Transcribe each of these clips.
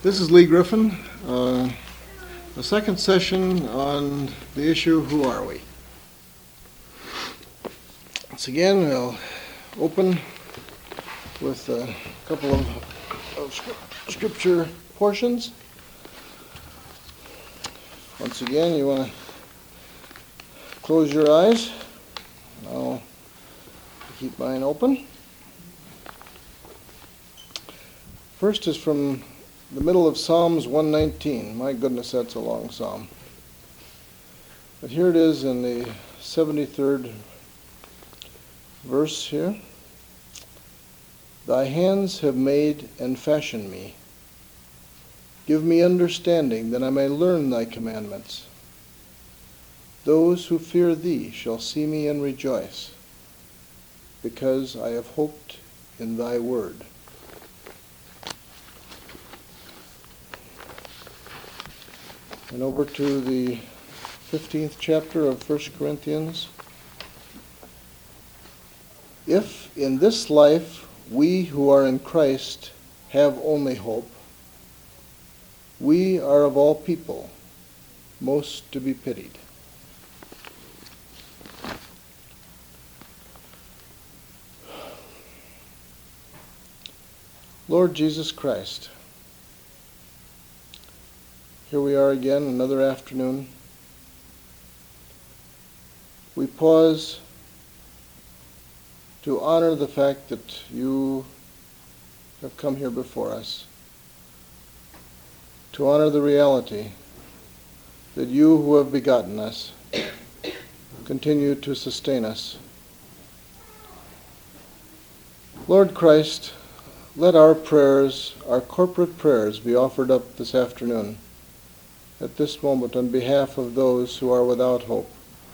This is Lee Griffin, the second session on the issue, Who Are We? Once again, we'll open with a couple of scripture portions. Once again, you want to close your eyes. I'll keep mine open. First is from the middle of Psalms 119. My goodness, that's a long psalm. But here it is in the 73rd verse here. Thy hands have made and fashioned me. Give me understanding, that I may learn thy commandments. Those who fear thee shall see me and rejoice, because I have hoped in thy word. And over to the 15th chapter of 1 Corinthians. If in this life we who are in Christ have only hope, we are of all people most to be pitied. Lord Jesus Christ, here we are again, another afternoon. We pause to honor the fact that you have come here before us, to honor the reality that you who have begotten us continue to sustain us. Lord Christ, let our prayers, our corporate prayers, be offered up this afternoon, at this moment, on behalf of those who are without hope.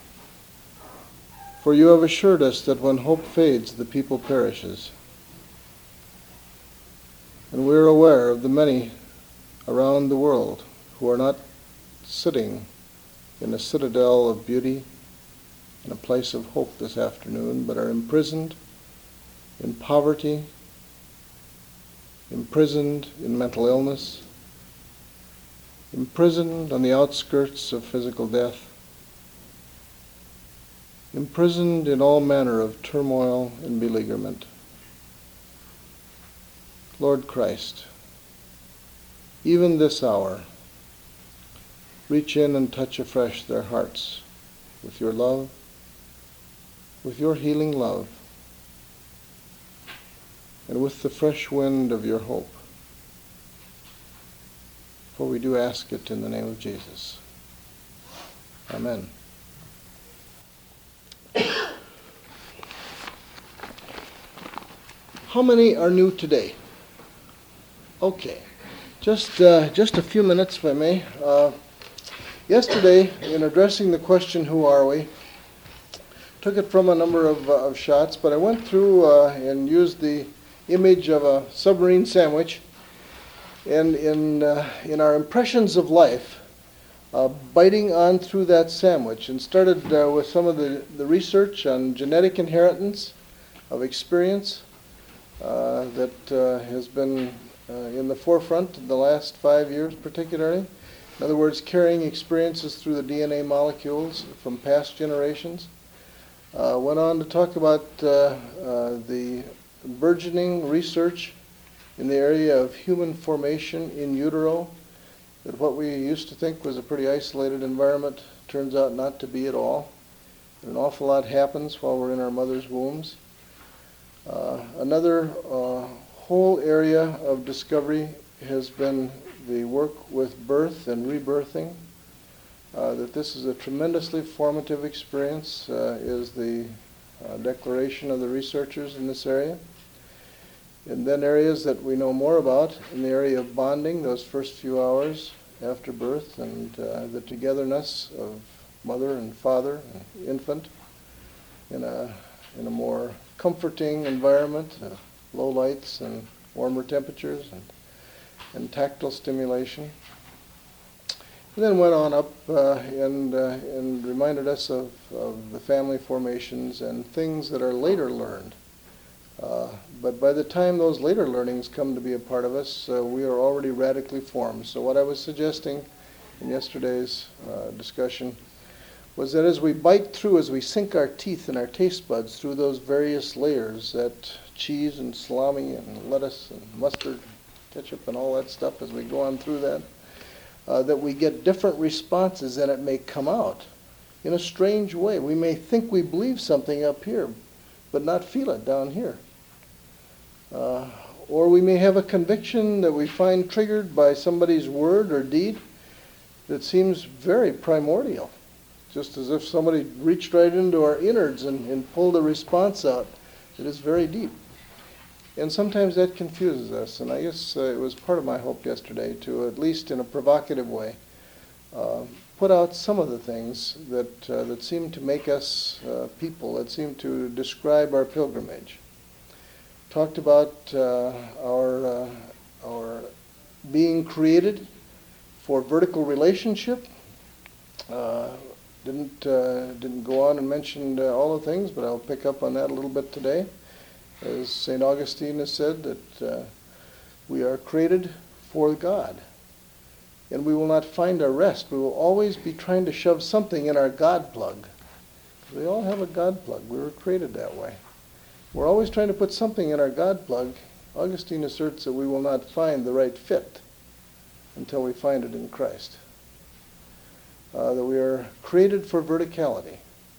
For you have assured us that when hope fades, the people perishes. And we are aware of the many around the world who are not sitting in a citadel of beauty, in a place of hope this afternoon, but are imprisoned in poverty, imprisoned in mental illness, imprisoned on the outskirts of physical death, imprisoned in all manner of turmoil and beleaguerment. Lord Christ, even this hour, reach in and touch afresh their hearts with your love, with your healing love, and with the fresh wind of your hope. For we do ask it in the name of Jesus. Amen. How many are new today? Okay. Just a few minutes, if I may. Yesterday, in addressing the question, who are we, took it from a number of shots, but I went through and used the image of a submarine sandwich. And in our impressions of life, biting on through that sandwich, and started with some of the research on genetic inheritance of experience that has been in the forefront in the last 5 years particularly. In other words, carrying experiences through the DNA molecules from past generations. Went on to talk about the burgeoning research in the area of human formation in utero, that what we used to think was a pretty isolated environment turns out not to be at all. An awful lot happens while we're in our mother's wombs. Another whole area of discovery has been the work with birth and rebirthing. That this is a tremendously formative experience is the declaration of the researchers in this area. And then areas that we know more about in the area of bonding, those first few hours after birth, and the togetherness of mother and father and infant in a more comforting environment, low lights and warmer temperatures and tactile stimulation. And then went on up and reminded us of the family formations and things that are later learned But by the time those later learnings come to be a part of us, we are already radically formed. So what I was suggesting in yesterday's discussion was that as we bite through, as we sink our teeth and our taste buds through those various layers, that cheese and salami and lettuce and mustard, ketchup and all that stuff, as we go on through that, that we get different responses and it may come out in a strange way. We may think we believe something up here, but not feel it down here. Or we may have a conviction that we find triggered by somebody's word or deed that seems very primordial, just as if somebody reached right into our innards and pulled a response out that is very deep. And sometimes that confuses us, and I guess it was part of my hope yesterday to, at least in a provocative way, put out some of the things that seem to make us people, that seem to describe our pilgrimage. Talked about our being created for vertical relationship. Didn't go on and mention all the things, but I'll pick up on that a little bit today. As St. Augustine has said, that we are created for God, and we will not find our rest. We will always be trying to shove something in our God plug. We all have a God plug. We were created that way. We're always trying to put something in our God plug. Augustine asserts that we will not find the right fit until we find it in Christ. That we are created for verticality.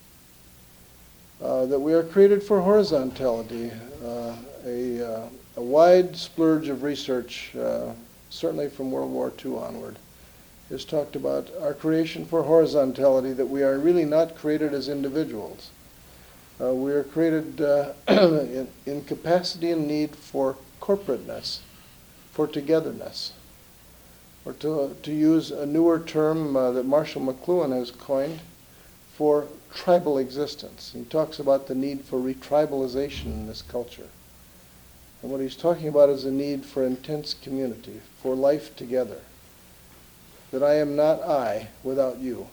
That we are created for horizontality. A wide splurge of research, certainly from World War II onward, has talked about our creation for horizontality, that we are really not created as individuals. We are created in capacity and need for corporateness, for togetherness. Or to use a newer term that Marshall McLuhan has coined, for tribal existence. He talks about the need for retribalization in this culture. And what he's talking about is a need for intense community, for life together. That I am not I without you.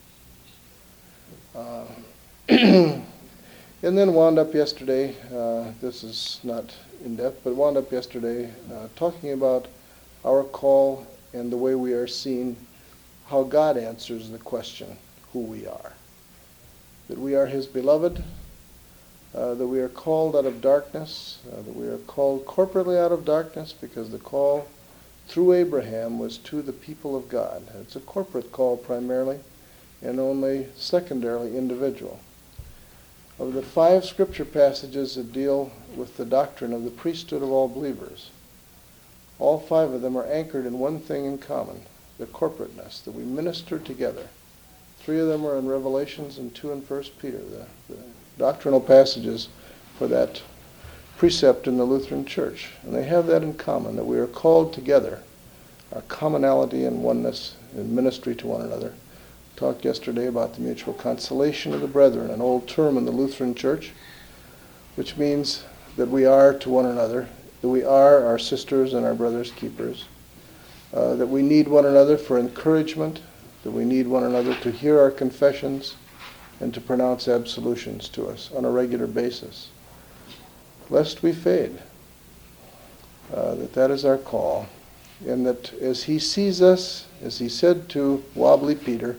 And then wound up yesterday, this is not in depth, but wound up yesterday talking about our call and the way we are seen, how God answers the question, who we are. That we are His beloved, that we are called out of darkness, that we are called corporately out of darkness, because the call through Abraham was to the people of God. It's a corporate call primarily, and only secondarily individual. Of the 5 scripture passages that deal with the doctrine of the priesthood of all believers, all 5 of them are anchored in one thing in common, the corporateness, that we minister together. 3 of them are in Revelations and 2 in 1 Peter, the doctrinal passages for that precept in the Lutheran Church. And they have that in common, that we are called together, our commonality and oneness in ministry to one another. Talked yesterday about the mutual consolation of the brethren, an old term in the Lutheran Church, which means that we are to one another, that we are our sisters and our brothers' keepers, that we need one another for encouragement, that we need one another to hear our confessions and to pronounce absolutions to us on a regular basis, lest we fade. That is our call. And that as He sees us, as He said to wobbly Peter,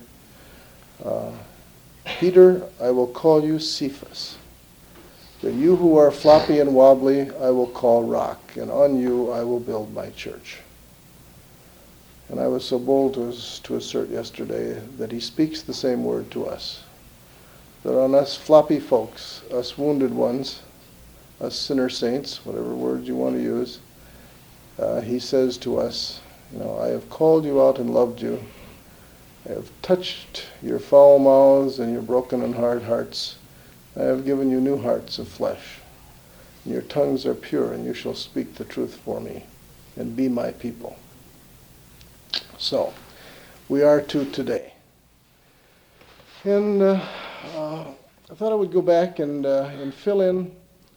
Peter, I will call you Cephas. That you who are floppy and wobbly, I will call rock, and on you I will build my church. And I was so bold to assert yesterday that He speaks the same word to us. That on us floppy folks, us wounded ones, us sinner saints, whatever words you want to use, He says to us, I have called you out and loved you. I have touched your foul mouths and your broken and hard hearts. I have given you new hearts of flesh. And your tongues are pure, and you shall speak the truth for me, and be my people. So, we are to today. And I thought I would go back and fill in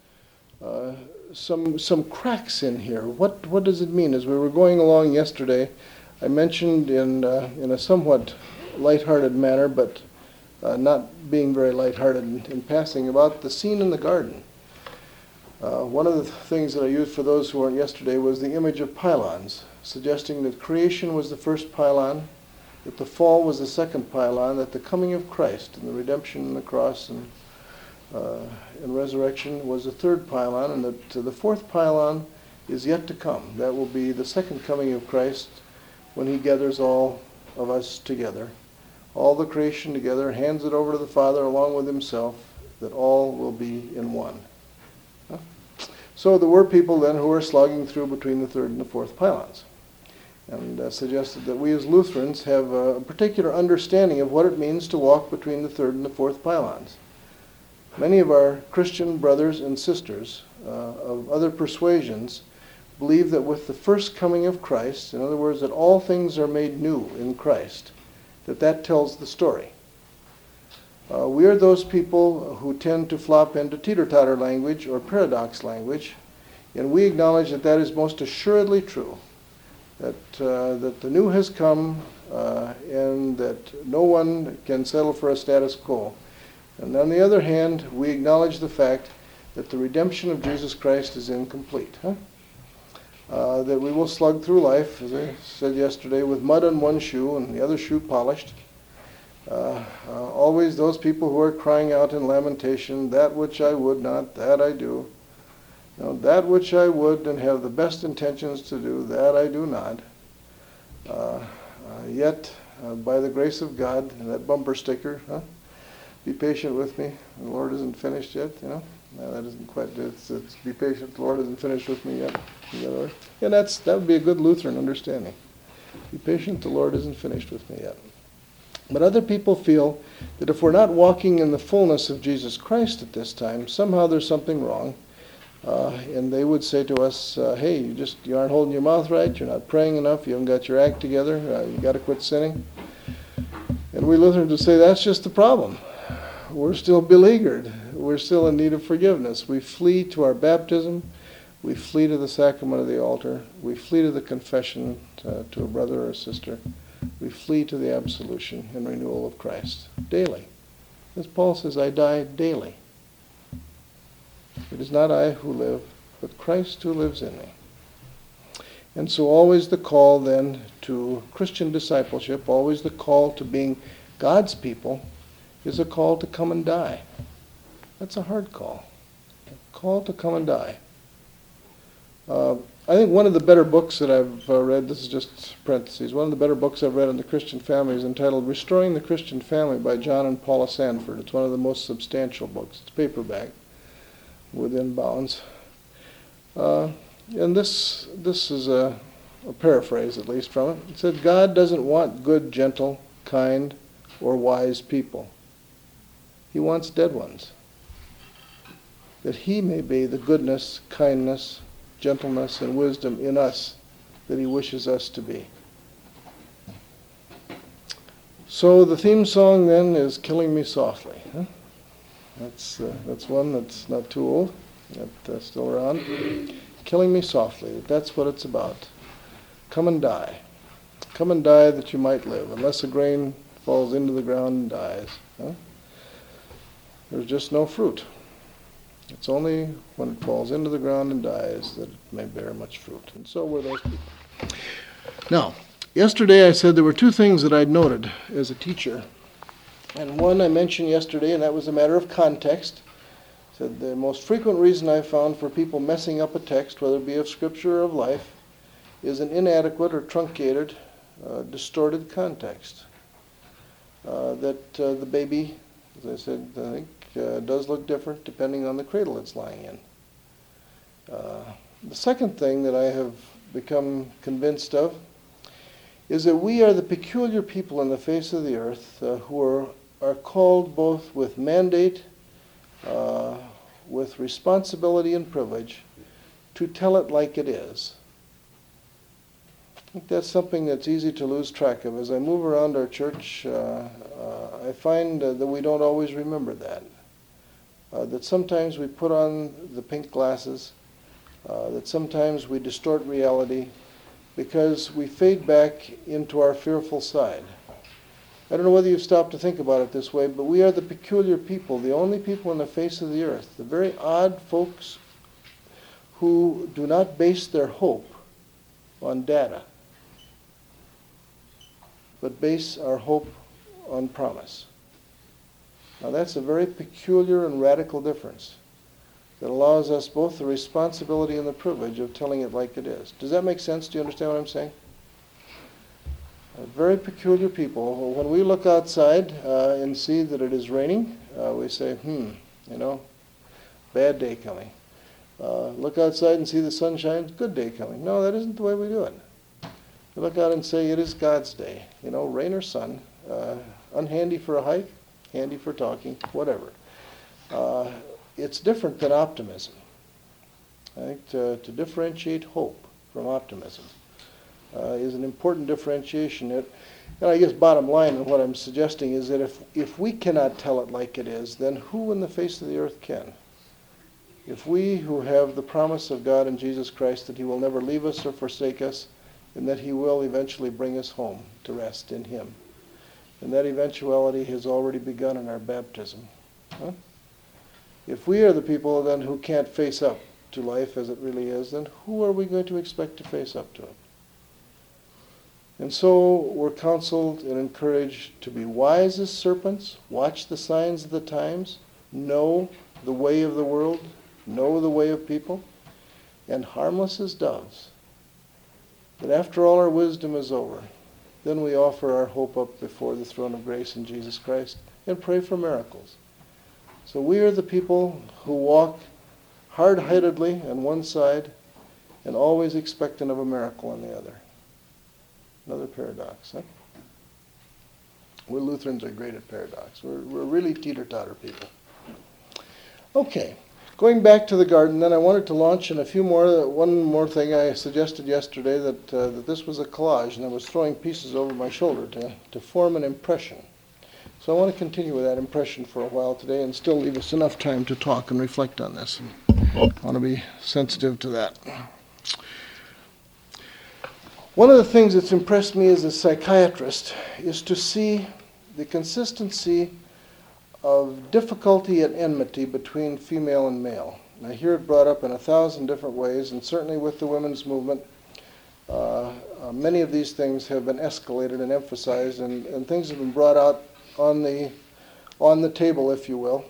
some cracks in here. What does it mean? As we were going along yesterday, I mentioned in a somewhat lighthearted manner, but not being very lighthearted in passing, about the scene in the garden. One of the things that I used for those who weren't yesterday was the image of pylons, suggesting that creation was the first pylon, that the fall was the second pylon, that the coming of Christ and the redemption and the cross and resurrection was the third pylon, and that the fourth pylon is yet to come. That will be the second coming of Christ when he gathers all of us together, all the creation together, hands it over to the Father along with himself, that all will be in one. So there were people then who were slogging through between the third and the fourth pylons, and suggested that we as Lutherans have a particular understanding of what it means to walk between the third and the fourth pylons. Many of our Christian brothers and sisters of other persuasions believe that with the first coming of Christ, in other words, that all things are made new in Christ, that tells the story. We are those people who tend to flop into teeter-totter language or paradox language, and we acknowledge that is most assuredly true, that the new has come and that no one can settle for a status quo. And on the other hand, we acknowledge the fact that the redemption of Jesus Christ is incomplete. That we will slug through life, as I said yesterday, with mud on one shoe and the other shoe polished. Always those people who are crying out in lamentation, that which I would not, that I do. That which I would and have the best intentions to do, that I do not. Yet, by the grace of God, and that bumper sticker, be patient with me, the Lord isn't finished yet, No, that isn't quite, it's be patient, the Lord isn't finished with me yet. And that would be a good Lutheran understanding. Be patient, the Lord isn't finished with me yet. But other people feel that if we're not walking in the fullness of Jesus Christ at this time, somehow there's something wrong. And they would say to us, hey, you aren't holding your mouth right, you're not praying enough, you haven't got your act together, you got to quit sinning. And we Lutherans would say, that's just the problem. We're still beleaguered. We're still in need of forgiveness. We flee to our baptism. We flee to the sacrament of the altar. We flee to the confession to a brother or a sister. We flee to the absolution and renewal of Christ daily. As Paul says, I die daily. It is not I who live, but Christ who lives in me. And so always the call then to Christian discipleship, always the call to being God's people, is a call to come and die. That's a hard call. A call to come and die. I think one of the better books that I've read, this is just parentheses, one of the better books I've read on the Christian family is entitled Restoring the Christian Family by John and Paula Sanford. It's one of the most substantial books. It's paperback, within bounds. And this is a paraphrase, at least, from it. It said, God doesn't want good, gentle, kind, or wise people. He wants dead ones, that he may be the goodness, kindness, gentleness, and wisdom in us that he wishes us to be. So the theme song then is Killing Me Softly. That's one that's not too old, that's still around. Killing Me Softly, that's what it's about. Come and die. Come and die that you might live, unless a grain falls into the ground and dies. There's just no fruit. It's only when it falls into the ground and dies that it may bear much fruit. And so were those people. Now, yesterday I said there were two things that I'd noted as a teacher. And one I mentioned yesterday, and that was a matter of context. I said the most frequent reason I found for people messing up a text, whether it be of Scripture or of life, is an inadequate or truncated, distorted context. That the baby, as I said, I think, does look different depending on the cradle it's lying in. The second thing that I have become convinced of is that we are the peculiar people on the face of the earth who are called both with mandate, with responsibility and privilege, to tell it like it is. I think that's something that's easy to lose track of. As I move around our church, I find that we don't always remember that. That sometimes we put on the pink glasses, that sometimes we distort reality because we fade back into our fearful side. I don't know whether you've stopped to think about it this way, but we are the peculiar people, the only people on the face of the earth, the very odd folks who do not base their hope on data, but base our hope on promise. Now that's a very peculiar and radical difference that allows us both the responsibility and the privilege of telling it like it is. Does that make sense? Do you understand what I'm saying? Very peculiar people. When we look outside and see that it is raining, we say, bad day coming. Look outside and see the sunshine, good day coming. No, that isn't the way we do it. We look out and say, it is God's day. Rain or sun, unhandy for a hike, handy for talking, whatever. It's different than optimism. I think to differentiate hope from optimism is an important differentiation. And I guess bottom line in what I'm suggesting is that if we cannot tell it like it is, then who in the face of the earth can? If we who have the promise of God in Jesus Christ that he will never leave us or forsake us, and that he will eventually bring us home to rest in him. And that eventuality has already begun in our baptism. Huh? If we are the people then who can't face up to life as it really is, then who are we going to expect to face up to it? And so we're counseled and encouraged to be wise as serpents, watch the signs of the times, know the way of the world, know the way of people, and harmless as doves. But after all our wisdom is over, then we offer our hope up before the throne of grace in Jesus Christ and pray for miracles. So we are the people who walk hard-headedly on one side and always expectant of a miracle on the other. Another paradox, huh? We Lutherans are great at paradox. We're really teeter-totter people. Okay, going back to the garden, then I wanted to launch in one more thing. I suggested yesterday that this was a collage, and I was throwing pieces over my shoulder to form an impression. So I want to continue with that impression for a while today and still leave us enough time to talk and reflect on this. I want to be sensitive to that. One of the things that's impressed me as a psychiatrist is to see the consistency of difficulty and enmity between female and male. And I hear it brought up in 1,000 different ways, and certainly with the women's movement, many of these things have been escalated and emphasized, and things have been brought out on the table, if you will,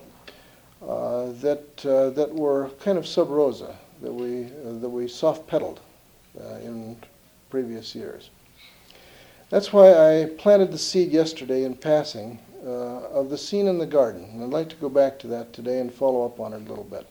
that were kind of sub rosa, that we soft-pedaled in previous years. That's why I planted the seed yesterday in passing of the scene in the garden. And I'd like to go back to that today and follow up on it a little bit.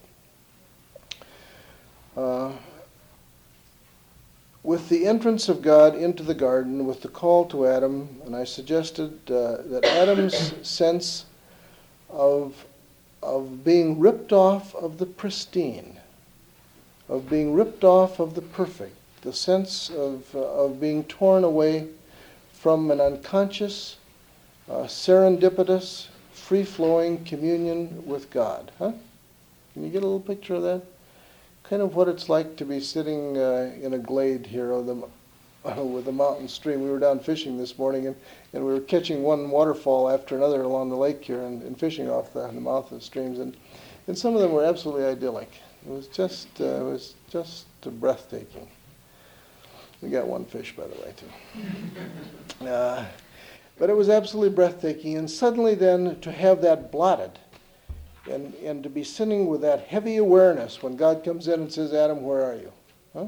With the entrance of God into the garden, with the call to Adam, and I suggested that Adam's sense of being ripped off of the pristine, of being ripped off of the perfect, the sense of being torn away from an unconscious, serendipitous, free-flowing communion with God. Huh? Can you get a little picture of that? Kind of what it's like to be sitting in a glade here with a mountain stream. We were down fishing this morning, and we were catching one waterfall after another along the lake here and fishing off the mouth of the streams. And some of them were absolutely idyllic. It was just breathtaking. We got one fish, by the way, too. But it was absolutely breathtaking. And suddenly then to have that blotted and to be sitting with that heavy awareness when God comes in and says, Adam, where are you? Huh?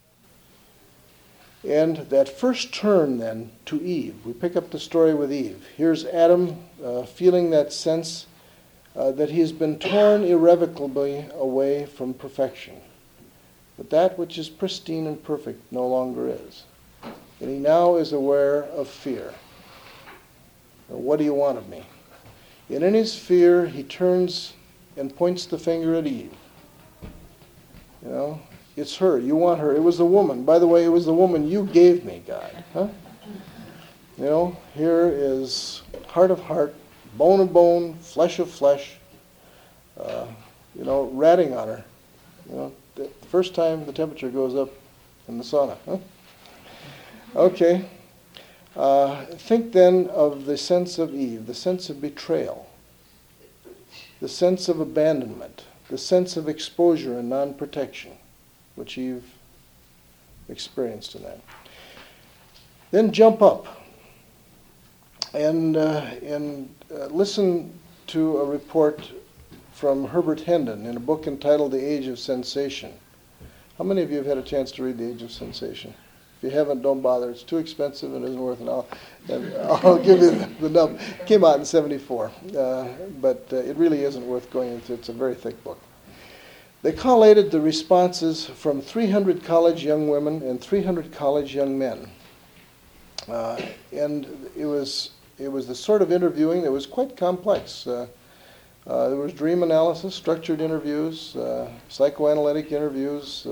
And that first turn then to Eve. We pick up the story with Eve. Here's Adam feeling that sense that he has been torn irrevocably away from perfection. But that which is pristine and perfect no longer is. And he now is aware of fear. What do you want of me? And in his fear, he turns and points the finger at Eve. It's her. You want her. It was the woman. By the way, it was the woman you gave me, God. Huh? Here is heart of heart, bone of bone, flesh of flesh, ratting on her. The first time the temperature goes up in the sauna. Huh? Okay. Think then of the sense of Eve, the sense of betrayal, the sense of abandonment, the sense of exposure and non-protection. which Eve experienced in that. Then jump up and listen to a report from Herbert Hendon in a book entitled The Age of Sensation. How many of you have had a chance to read The Age of Sensation? If you haven't, don't bother. It's too expensive and isn't worth it. I'll give you the number. It came out in '74, but it really isn't worth going into. It's a very thick book. They collated the responses from 300 college young women and 300 college young men. And it was the sort of interviewing that was quite complex. There was dream analysis, structured interviews, psychoanalytic interviews.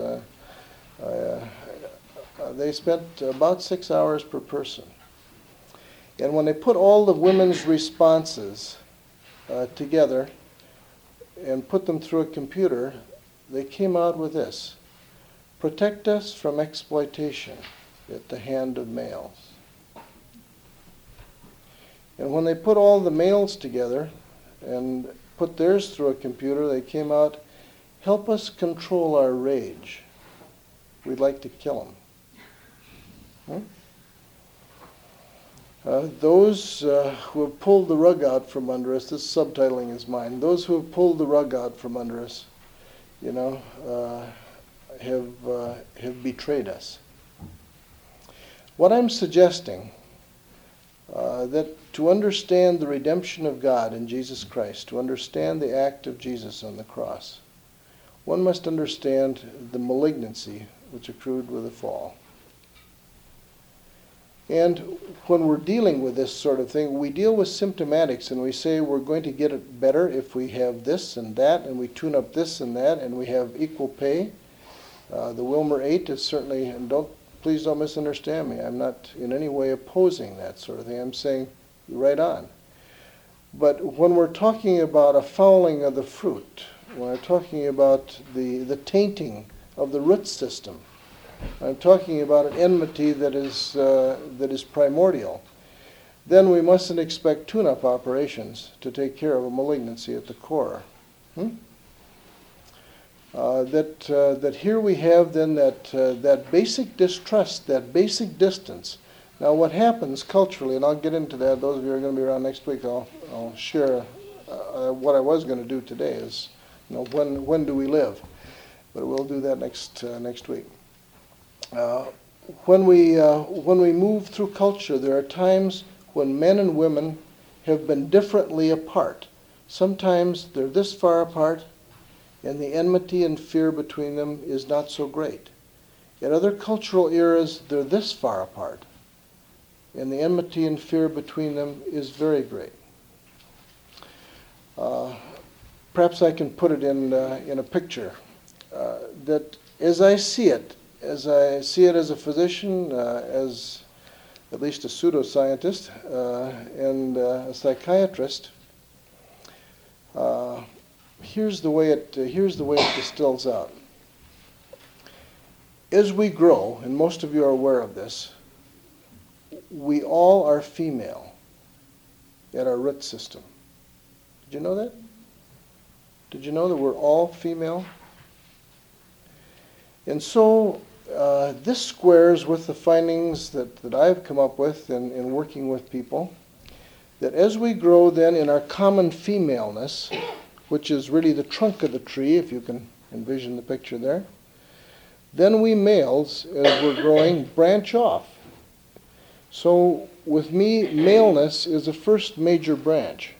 They spent about 6 hours per person. And when they put all the women's responses together and put them through a computer, they came out with this: protect us from exploitation at the hand of males. And when they put all the males together and put theirs through a computer, they came out, help us control our rage. We'd like to kill them. Those who have pulled the rug out from under us, this subtitling is mine, those who have pulled the rug out from under us, have betrayed us. What I'm suggesting, that to understand the redemption of God in Jesus Christ, to understand the act of Jesus on the cross, one must understand the malignancy which accrued with the fall. And when we're dealing with this sort of thing, we deal with symptomatics and we say we're going to get it better if we have this and that, and we tune up this and that, and we have equal pay. The Wilmer 8 is certainly, and please don't misunderstand me, I'm not in any way opposing that sort of thing. I'm saying right on. But when we're talking about a fouling of the fruit, when we're talking about the tainting of the root system, I'm talking about an enmity that is primordial, then we mustn't expect tune-up operations to take care of a malignancy at the core. That here we have then that basic distrust, that basic distance. Now what happens culturally, and I'll get into that, those of you who are going to be around next week, I'll share what I was going to do today is, when do we live? But we'll do that next week. When we move through culture, there are times when men and women have been differently apart. Sometimes they're this far apart, and the enmity and fear between them is not so great. In other cultural eras, they're this far apart, and the enmity and fear between them is very great. Perhaps I can put it in a picture that as I see it as a physician, as at least a pseudoscientist, and a psychiatrist, here's the way it distills out. As we grow, and most of you are aware of this, we all are female at our root system. Did you know that? Did you know that we're all female? And so this squares with the findings that I've come up with in working with people, that as we grow then in our common femaleness, which is really the trunk of the tree, if you can envision the picture there, then we males, as we're growing, branch off. So with me, maleness is the first major branch.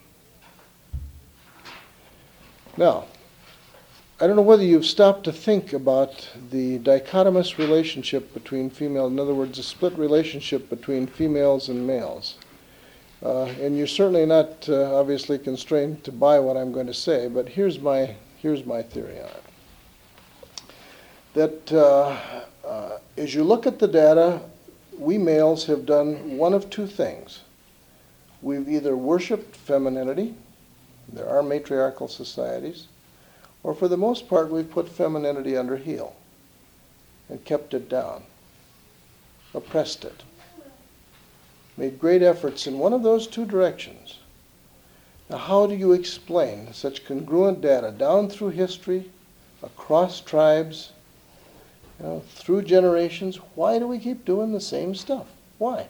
Now, I don't know whether you've stopped to think about the dichotomous relationship between females, in other words, a split relationship between females and males. And you're certainly not obviously constrained to buy what I'm going to say, but here's my theory on it. That as you look at the data, we males have done one of two things. We've either worshipped femininity, there are matriarchal societies, or for the most part we've put femininity under heel and kept it down, oppressed it, made great efforts in one of those two directions. Now how do you explain such congruent data down through history, across tribes, Through generations, why do we keep doing the same stuff? Why?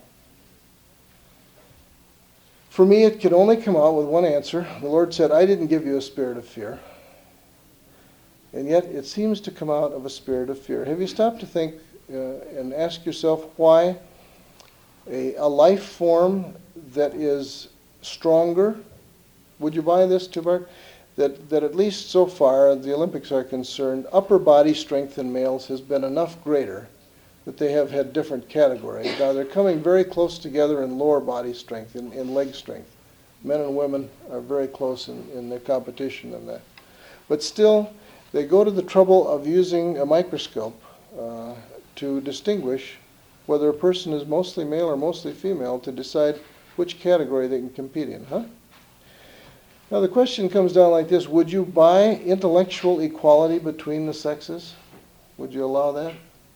For me, it could only come out with one answer. The Lord said, I didn't give you a spirit of fear. And yet, it seems to come out of a spirit of fear. Have you stopped to think and ask yourself why a life form that is stronger, would you buy this, Tubar? That at least so far, the Olympics are concerned, upper body strength in males has been enough greater that they have had different categories. Now they're coming very close together in lower body strength, in leg strength. Men and women are very close in their competition in that. But still, they go to the trouble of using a microscope to distinguish whether a person is mostly male or mostly female to decide which category they can compete in, huh? Now the question comes down like this: would you buy intellectual equality between the sexes? Would you allow that?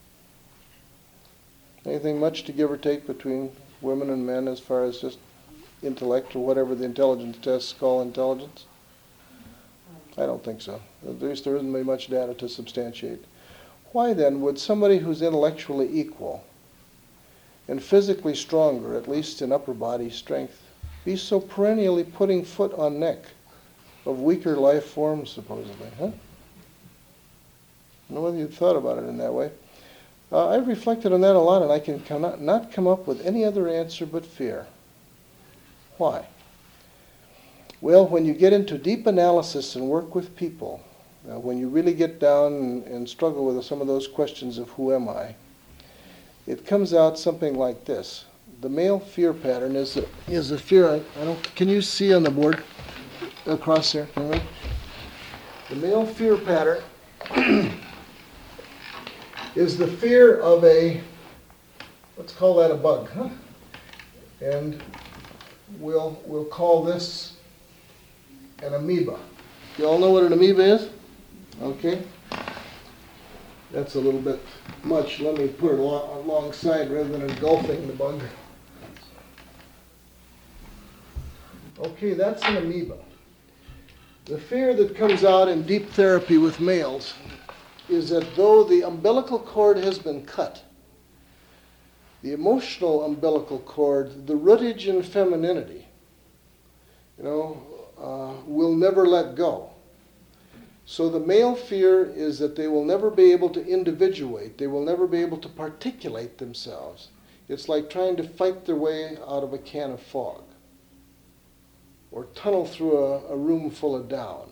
Anything much to give or take between women and men as far as just intellect or whatever the intelligence tests call intelligence? I don't think so. At least there isn't very much data to substantiate. Why then would somebody who's intellectually equal and physically stronger, at least in upper body strength, be so perennially putting foot on neck of weaker life forms, supposedly, huh? I don't know whether you've thought about it in that way. I've reflected on that a lot, and I can not come up with any other answer but fear. Why? Well, when you get into deep analysis and work with people, when you really get down and struggle with some of those questions of who am I, it comes out something like this. The male fear pattern is a fear. Can you see on the board across there? The male fear pattern is the fear of let's call that a bug, huh? And we'll call this an amoeba. You all know what an amoeba is? Okay. That's a little bit much. Let me put it alongside rather than engulfing the bug. Okay, that's an amoeba. The fear that comes out in deep therapy with males is that though the umbilical cord has been cut, the emotional umbilical cord, the rootage in femininity, will never let go. So the male fear is that they will never be able to individuate. They will never be able to particulate themselves. It's like trying to fight their way out of a can of fog or tunnel through a room full of down.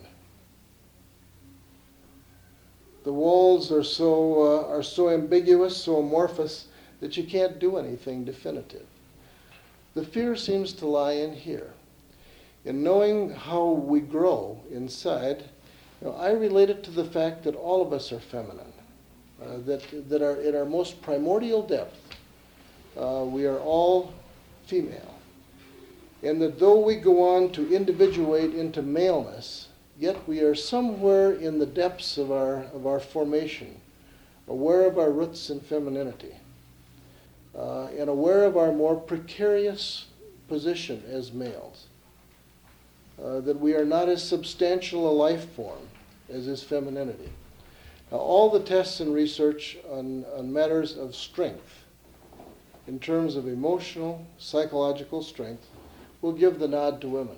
The walls are so ambiguous, so amorphous, that you can't do anything definitive. The fear seems to lie in here. In knowing how we grow inside, I relate it to the fact that all of us are feminine, that are in our most primordial depth, we are all female. And that though we go on to individuate into maleness, yet we are somewhere in the depths of our formation, aware of our roots in femininity, and aware of our more precarious position as males. That we are not as substantial a life form as is femininity. Now, all the tests and research on matters of strength, in terms of emotional, psychological strength, will give the nod to women.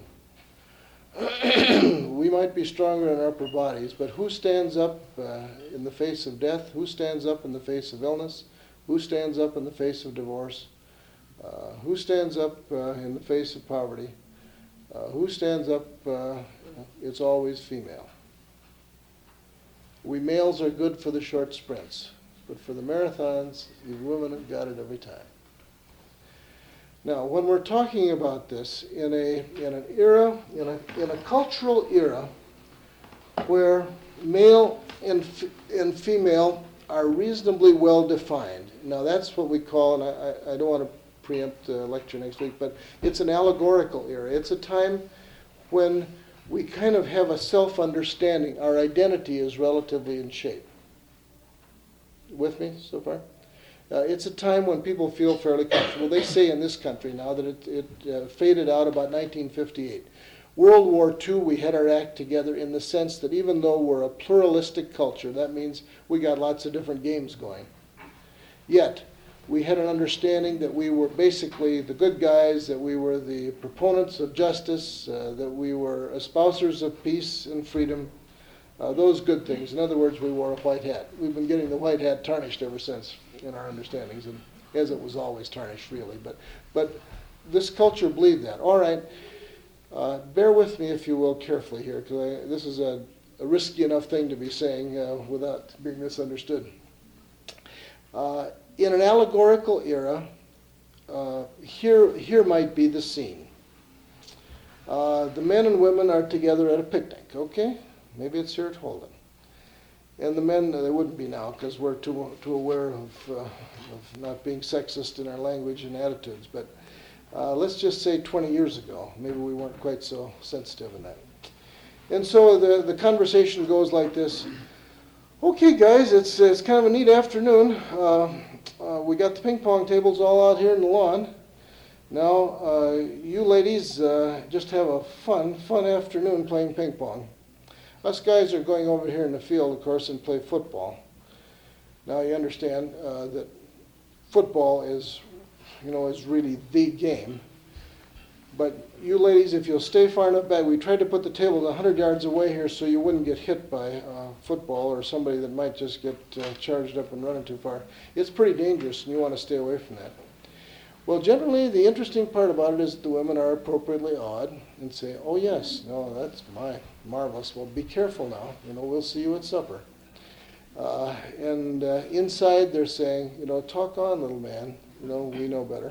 We might be stronger in our upper bodies, but who stands up in the face of death? Who stands up in the face of illness? Who stands up in the face of divorce? Who stands up in the face of poverty? Who stands up? It's always female. We males are good for the short sprints, but for the marathons, you women have got it every time. Now, when we're talking about this in an era, in a cultural era, where male and female are reasonably well defined. Now, that's what we call, and I don't want to preempt the lecture next week, but it's an allegorical era. It's a time when we kind of have a self-understanding. Our identity is relatively in shape. With me so far? It's a time when people feel fairly comfortable. They say in this country now that it faded out about 1958, World War II, we had our act together in the sense that even though we're a pluralistic culture, that means we got lots of different games going. Yet, we had an understanding that we were basically the good guys, that we were the proponents of justice, that we were espousers of peace and freedom, those good things. In other words, we wore a white hat. We've been getting the white hat tarnished ever since in our understandings, and as it was always tarnished, really. But this culture believed that. All right. Bear with me, if you will, carefully here, because this is a risky enough thing to be saying without being misunderstood. In an allegorical era, here might be the scene. The men and women are together at a picnic, okay? Maybe it's here at Holden. And the men, they wouldn't be now, because we're too aware of not being sexist in our language and attitudes, but let's just say 20 years ago. Maybe we weren't quite so sensitive in that. And so the conversation goes like this. Okay, guys, it's kind of a neat afternoon. We got the ping pong tables all out here in the lawn. Now, you ladies just have a fun afternoon playing ping pong. Us guys are going over here in the field, of course, and play football. Now, you understand that football is really the game. But you ladies, if you'll stay far enough back, we tried to put the table 100 yards away here so you wouldn't get hit by football or somebody that might just get charged up and running too far. It's pretty dangerous, and you want to stay away from that. Well, generally, the interesting part about it is that the women are appropriately awed and say, oh, yes, no, that's marvelous. Well, be careful now. We'll see you at supper. And inside, they're saying, talk on, little man. We know better.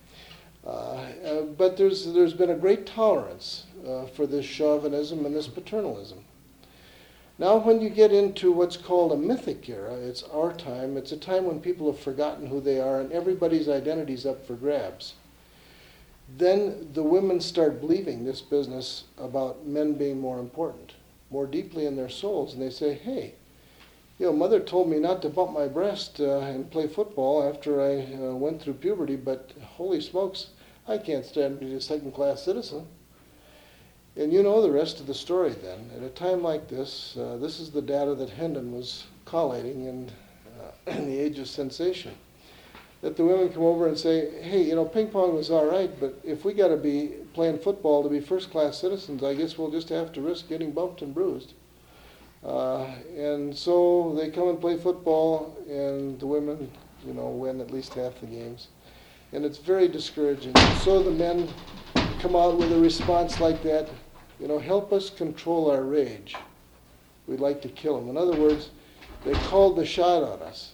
But there's been a great tolerance for this chauvinism and this paternalism. Now, when you get into what's called a mythic era, it's our time. It's a time when people have forgotten who they are and everybody's identity's up for grabs. Then the women start believing this business about men being more important, more deeply in their souls, and they say, hey, Mother told me not to bump my breast and play football after I went through puberty, but holy smokes, I can't stand to be a second-class citizen. And you know the rest of the story then. At a time like this, this is the data that Hendon was collating in the age of sensation. That the women come over and say, hey, ping pong was all right, but if we got to be playing football to be first-class citizens, I guess we'll just have to risk getting bumped and bruised. And so they come and play football, and the women, win at least half the games. And it's very discouraging. So the men come out with a response like that, help us control our rage. We'd like to kill them. In other words, they called the shot on us.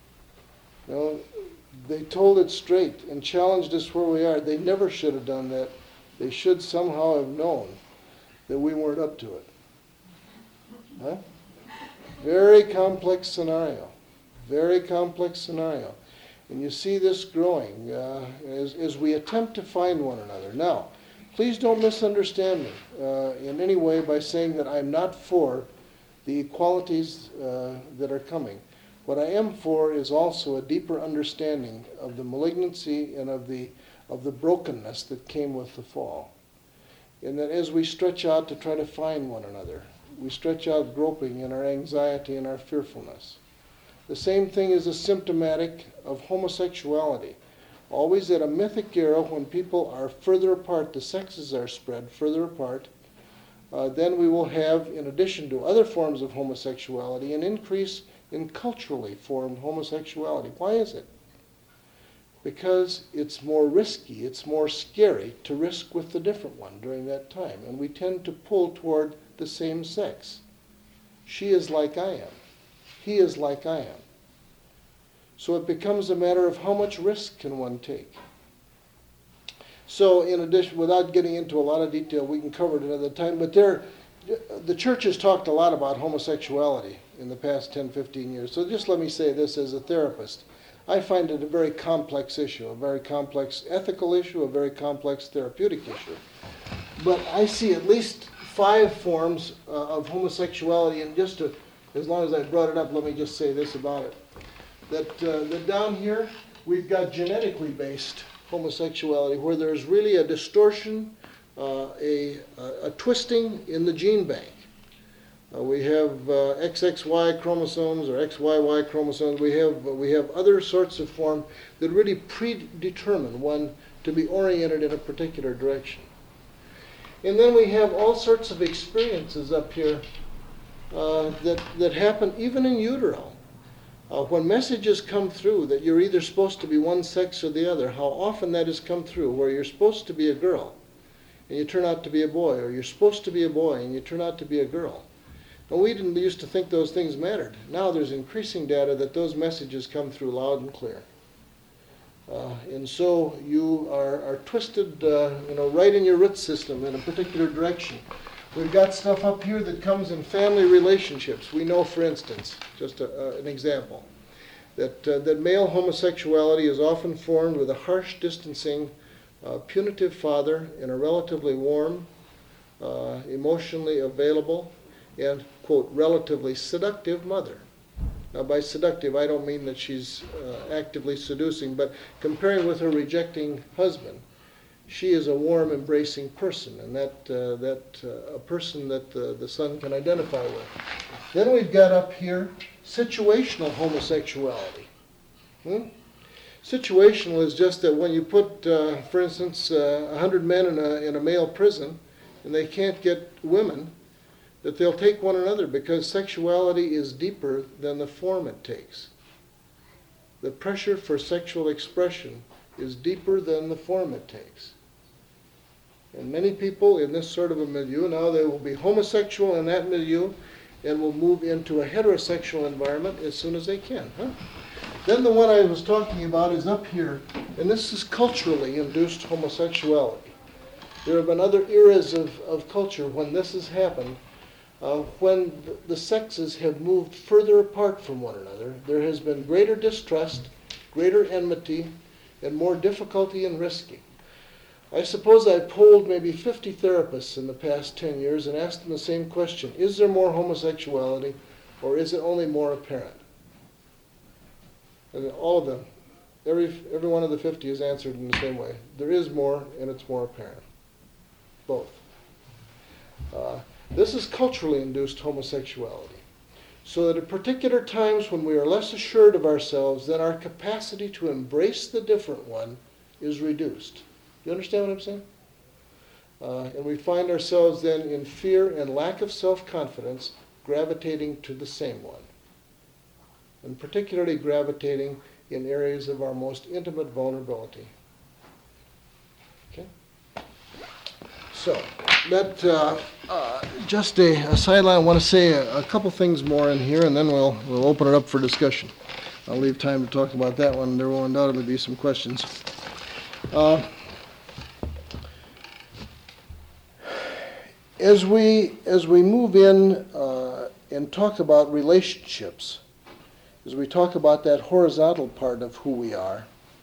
They told it straight and challenged us where we are. They never should have done that. They should somehow have known that we weren't up to it. Huh? Very complex scenario. Very complex scenario. And you see this growing as we attempt to find one another. Now, please don't misunderstand me in any way by saying that I'm not for the equalities that are coming. What I am for is also a deeper understanding of the malignancy and of the brokenness that came with the fall. And that as we stretch out to try to find one another, we stretch out groping in our anxiety and our fearfulness. The same thing is symptomatic of homosexuality. Always at a mythic era when people are further apart, the sexes are spread further apart, then we will have, in addition to other forms of homosexuality, an increase in culturally formed homosexuality. Why is it? Because it's more risky, it's more scary to risk with the different one during that time. And we tend to pull toward the same sex. She is like I am. He is like I am. So it becomes a matter of how much risk can one take. So in addition, without getting into a lot of detail, we can cover it another time, but the church has talked a lot about homosexuality in the past 10, 15 years. So just let me say this as a therapist. I find it a very complex issue, a very complex ethical issue, a very complex therapeutic issue. But I see at least 5 forms of homosexuality, and just to, as long as I brought it up, let me just say this about it. That down here, we've got genetically based homosexuality, where there's really a distortion a twisting in the gene bank. We have XXY chromosomes or XYY chromosomes. We have other sorts of form that really predetermine one to be oriented in a particular direction. And then we have all sorts of experiences up here that happen even in utero. When messages come through that you're either supposed to be one sex or the other, how often that has come through where you're supposed to be a girl and you turn out to be a boy, or you're supposed to be a boy and you turn out to be a girl. And we didn't used to think those things mattered. Now there's increasing data that those messages come through loud and clear. And so you are twisted right in your root system in a particular direction. We've got stuff up here that comes in family relationships. We know, for instance, just an example, that male homosexuality is often formed with a harsh, distancing, punitive father and a relatively warm, emotionally available, and, quote, relatively seductive mother. Now, by seductive, I don't mean that she's actively seducing, but comparing with her rejecting husband, she is a warm, embracing person, and a person that the son can identify with. Then we've got up here situational homosexuality. Situational is just that when you put, for instance, 100 men in a male prison, and they can't get women, that they'll take one another because sexuality is deeper than the form it takes. The pressure for sexual expression is deeper than the form it takes. And many people in this sort of a milieu, now they will be homosexual in that milieu and will move into a heterosexual environment as soon as they can. Then the one I was talking about is up here, and this is culturally induced homosexuality. There have been other eras of culture when this has happened. When the sexes have moved further apart from one another, there has been greater distrust, greater enmity, and more difficulty in risking. I suppose I polled maybe 50 therapists in the past 10 years and asked them the same question: is there more homosexuality, or is it only more apparent? And all of them, every one of the 50 is answered in the same way. There is more, and it's more apparent. Both. This is culturally induced homosexuality. So that at particular times when we are less assured of ourselves, then our capacity to embrace the different one is reduced. You understand what I'm saying? And we find ourselves then in fear and lack of self-confidence gravitating to the same one. And particularly gravitating in areas of our most intimate vulnerability. Okay? So, that just a sideline. I want to say a couple things more in here, and then we'll open it up for discussion. I'll leave time to talk about that one. There will undoubtedly be some questions. As we move in and talk about relationships, as we talk about that horizontal part of who we are,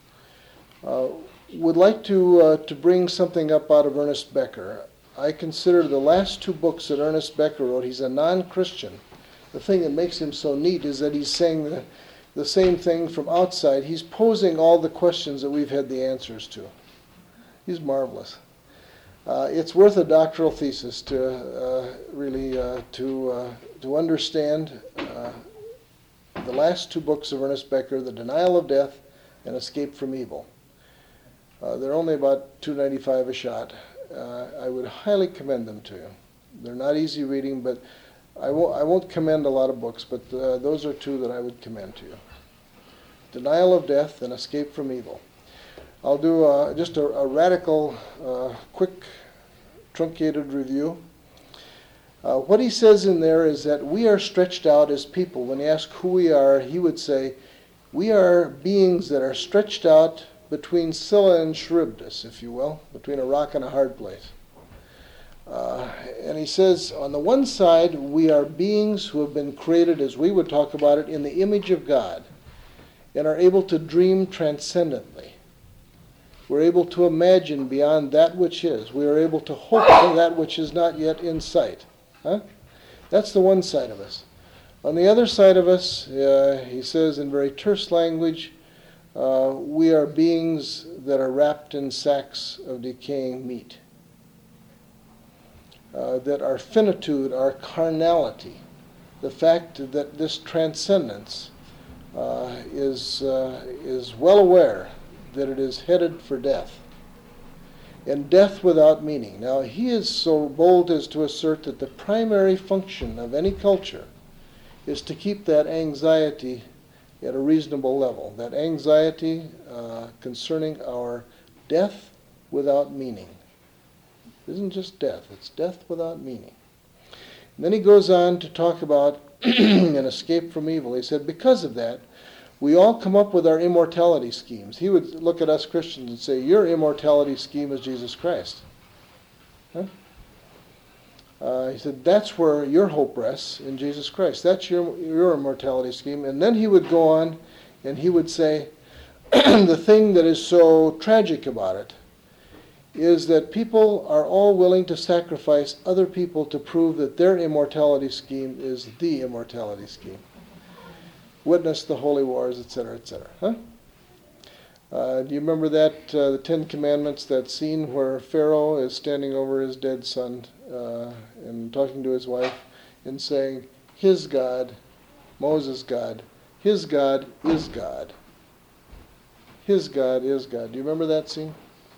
would like to bring something up out of Ernest Becker. I consider the last two books that Ernest Becker wrote, he's a non-Christian. The thing that makes him so neat is that he's saying the same thing from outside. He's posing all the questions that we've had the answers to. He's marvelous. It's worth a doctoral thesis to really to understand the last two books of Ernest Becker, The Denial of Death and Escape from Evil. They're only about $2.95 a shot. I would highly commend them to you. They're not easy reading, but I won't commend a lot of books, but those are two that I would commend to you. Denial of Death and Escape from Evil. I'll do just a radical, quick, truncated review. What he says in there is that we are stretched out as people. When he asks who we are, he would say, we are beings that are stretched out between Scylla and Charybdis, if you will, between a rock and a hard place. And he says, on the one side, we are beings who have been created, as we would talk about it, in the image of God, and are able to dream transcendently. We're able to imagine beyond that which is. We are able to hope for that which is not yet in sight. That's the one side of us. On the other side of us, he says in very terse language, we are beings that are wrapped in sacks of decaying meat. that our finitude, our carnality, the fact that this transcendence is well aware that it is headed for death, and death without meaning. Now, he is so bold as to assert that the primary function of any culture is to keep that anxiety at a reasonable level, that anxiety concerning our death without meaning. It isn't just death, it's death without meaning. And then he goes on to talk about an escape from evil. He said, because of that, we all come up with our immortality schemes. He would look at us Christians and say, your immortality scheme is Jesus Christ. Huh? He said, that's where your hope rests, in Jesus Christ. That's your immortality scheme. And then he would go on and he would say, the thing that is so tragic about it is that people are all willing to sacrifice other people to prove that their immortality scheme is the immortality scheme. Witness the holy wars, etc., etc. Huh? Do you remember that, the Ten Commandments, that scene where Pharaoh is standing over his dead son and talking to his wife and saying, his God, Moses' God, his God is God. His God is God. Do you remember that scene?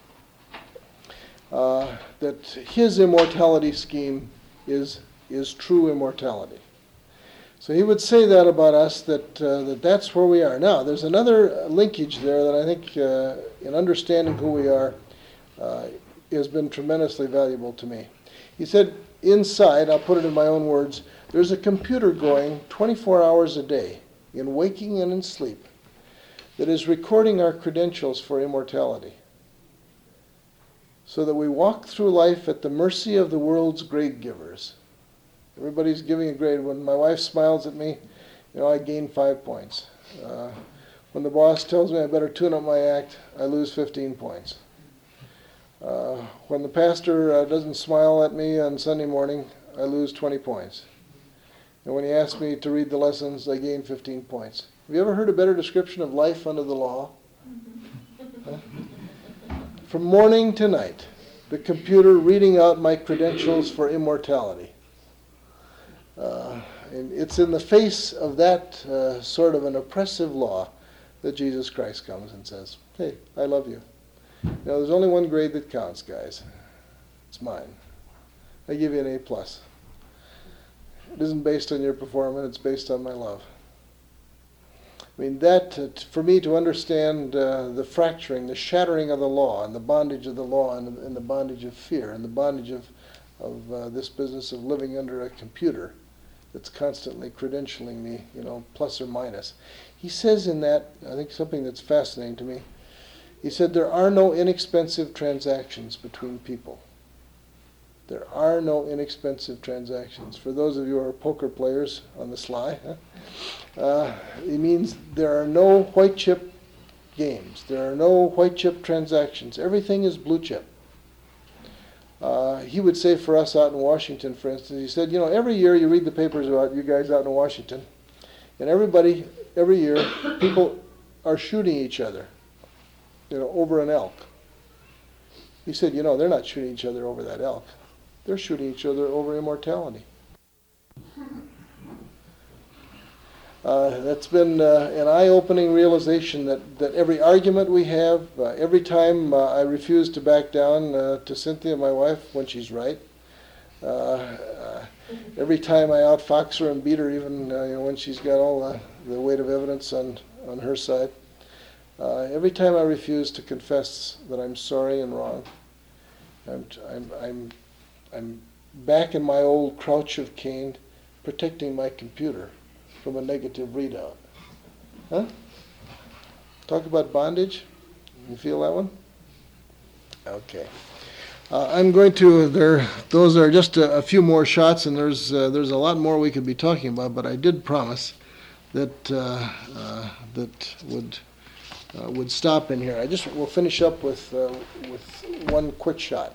That his immortality scheme is true immortality. So he would say that about us, that's where we are. Now, there's another linkage there that I think in understanding who we are has been tremendously valuable to me. He said, inside, I'll put it in my own words, there's a computer going 24 hours a day, in waking and in sleep, that is recording our credentials for immortality, so that we walk through life at the mercy of the world's grade givers. Everybody's giving a grade. When my wife smiles at me, I gain 5 points. When the boss tells me I better tune up my act, I lose 15 points. When the pastor doesn't smile at me on Sunday morning, I lose 20 points. And when he asks me to read the lessons, I gain 15 points. Have you ever heard a better description of life under the law? Huh? From morning to night, the computer reading out my credentials for immortality. And it's in the face of that sort of an oppressive law that Jesus Christ comes and says, hey, I love you. There's only one grade that counts, guys. It's mine. I give you an A+. It isn't based on your performance, it's based on my love. I mean, that, for me to understand the fracturing, the shattering of the law, and the bondage of the law, and the bondage of fear, and the bondage of this business of living under a computer that's constantly credentialing me, plus or minus. He says in that, I think something that's fascinating to me, he said, there are no inexpensive transactions between people. There are no inexpensive transactions. For those of you who are poker players on the sly, it means there are no white chip games. There are no white chip transactions. Everything is blue chip. He would say for us out in Washington, for instance, he said, every year you read the papers about you guys out in Washington, and every year, people are shooting each other, over an elk. He said, they're not shooting each other over that elk. They're shooting each other over immortality. That's been an eye-opening realization that every argument we have, every time I refuse to back down to Cynthia, my wife, when she's right, every time I outfox her and beat her, even when she's got all the weight of evidence on her side, every time I refuse to confess that I'm sorry and wrong, I'm back in my old crouch of Cain, protecting my computer from a negative readout. Huh? Talk about bondage. You feel that one? Okay. I'm going to. Those are just a few more shots, and there's a lot more we could be talking about. But I did promise that that would stop in here. We'll finish up with one quick shot.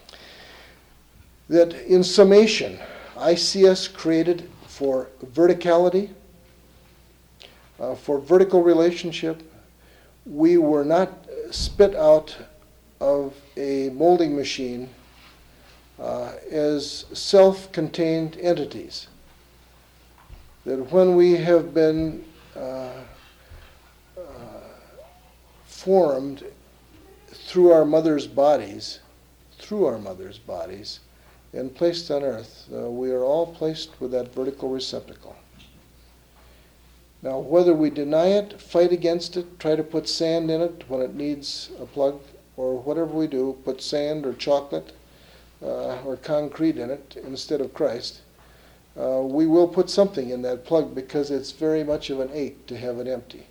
That in summation, I see us created for verticality, for vertical relationship. We were not spit out of a molding machine as self-contained entities. That when we have been formed through our mother's bodies, and placed on earth, we are all placed with that vertical receptacle. Now, whether we deny it, fight against it, try to put sand in it when it needs a plug, or whatever we do, put sand or chocolate or concrete in it instead of Christ, we will put something in that plug because it's very much of an ache to have it empty.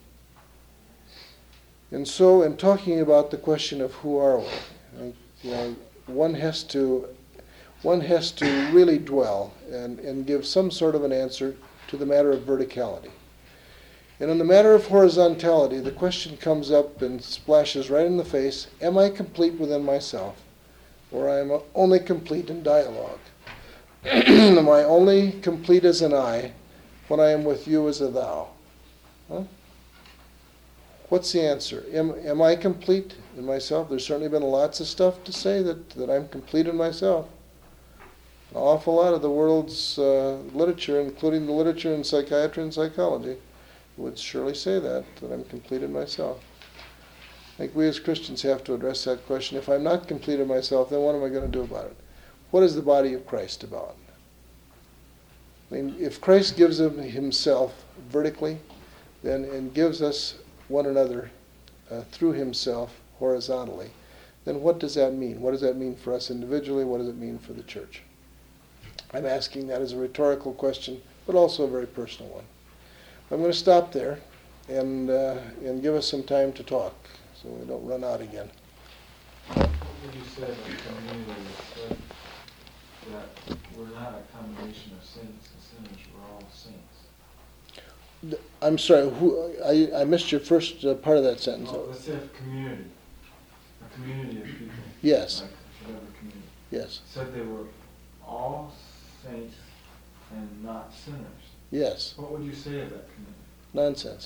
And so, in talking about the question of who are we, one has to really dwell and give some sort of an answer to the matter of verticality. And in the matter of horizontality, the question comes up and splashes right in the face, am I complete within myself, or am I only complete in dialogue? Am I only complete as an I when I am with you as a thou? Huh? What's the answer? Am I complete in myself? There's certainly been lots of stuff to say that I'm complete in myself. An awful lot of the world's literature, including the literature in psychiatry and psychology, would surely say that I'm complete in myself. I think we as Christians have to address that question. If I'm not complete in myself, then what am I going to do about it? What is the body of Christ about? I mean, if Christ gives himself vertically, then and gives us one another through himself horizontally, then what does that mean? What does that mean for us individually? What does it mean for the church? I'm asking that as a rhetorical question, but also a very personal one. I'm going to stop there and give us some time to talk so we don't run out again. What would you say about community that we're not a combination of saints and sinners, we're all saints? I'm sorry, I missed your first part of that sentence. Well, let's say a community of people. Yes. Like whatever community. Yes. Said they were all saints and not sinners. Yes. What would you say of that community? Nonsense.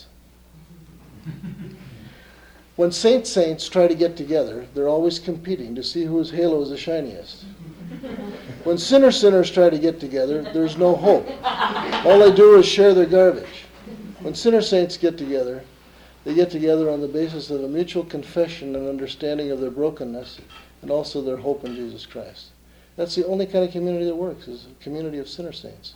When saints try to get together, they're always competing to see whose halo is the shiniest. When sinners try to get together, there's no hope. All they do is share their garbage. When saints get together, they get together on the basis of a mutual confession and understanding of their brokenness and also their hope in Jesus Christ. That's the only kind of community that works, is a community of saints.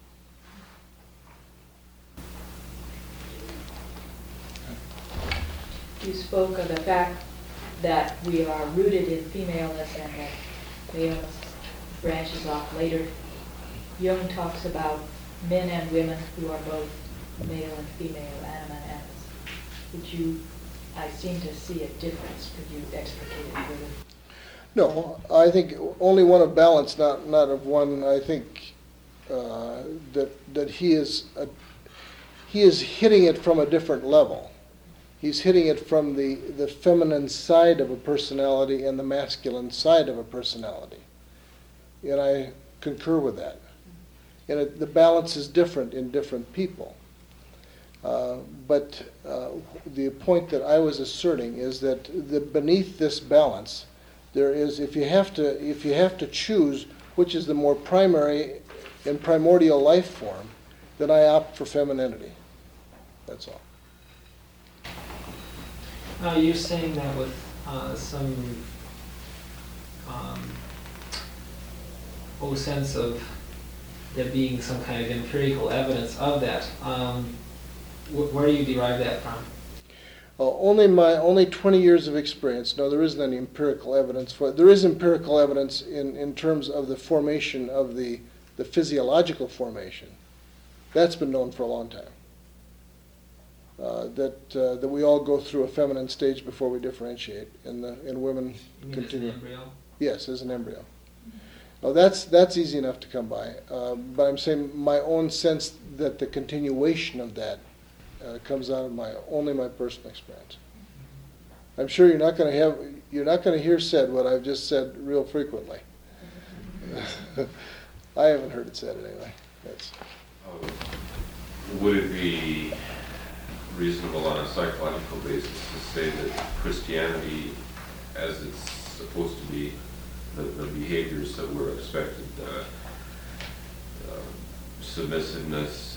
You spoke of the fact that we are rooted in femaleness and that maleness branches off later. Jung talks about men and women who are both male and female, anima and animus. I seem to see a difference. Could you explicate it further? No, I think only one of balance, not of one. I think that he is hitting it from a different level. He's hitting it from the feminine side of a personality and the masculine side of a personality. And I concur with that. And the balance is different in different people. But the point that I was asserting is that beneath this balance, there is, if you have to choose which is the more primary and primordial life form, then I opt for femininity. That's all. Now you're saying that with some sense of there being some kind of empirical evidence of that. Where do you derive that from? Only 20 years of experience. No, there isn't any empirical evidence for it. There is empirical evidence in terms of the formation of the physiological formation. That's been known for a long time. That we all go through a feminine stage before we differentiate, and women continue. As an embryo? Yes, as an embryo. Now that's easy enough to come by, but I'm saying my own sense that the continuation of that comes out of only my personal experience. I'm sure you're not going to hear said what I've just said real frequently. I haven't heard it said anyway. Would it be reasonable on a psychological basis to say that Christianity, as it's supposed to be, the behaviors that were expected, submissiveness,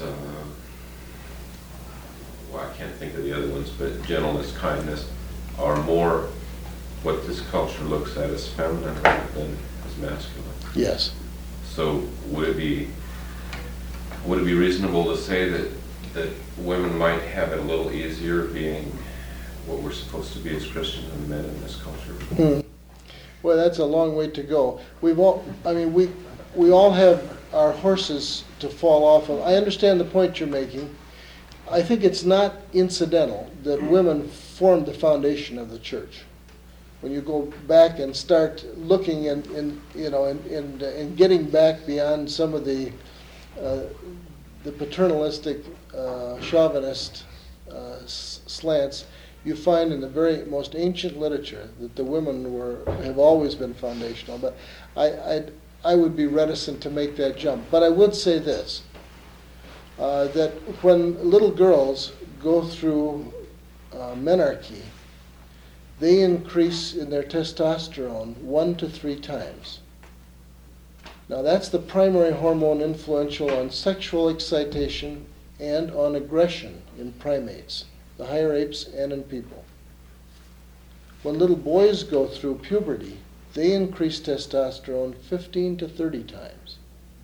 well, I can't think of the other ones, but gentleness, kindness, are more what this culture looks at as feminine rather than as masculine. Yes. So would it be reasonable to say that women might have it a little easier being what we're supposed to be as Christians than men in this culture? Well, that's a long way to go. We all have our horses to fall off of. I understand the point you're making. I think it's not incidental that women formed the foundation of the church. When you go back and start looking and getting back beyond some of the paternalistic, chauvinist slants, you find in the very most ancient literature that the women have always been foundational. But I would be reticent to make that jump. But I would say this, that when little girls go through menarche, they increase in their testosterone 1 to 3 times. Now that's the primary hormone influential on sexual excitation and on aggression in primates, the higher apes and in people. When little boys go through puberty, they increase testosterone 15 to 30 times.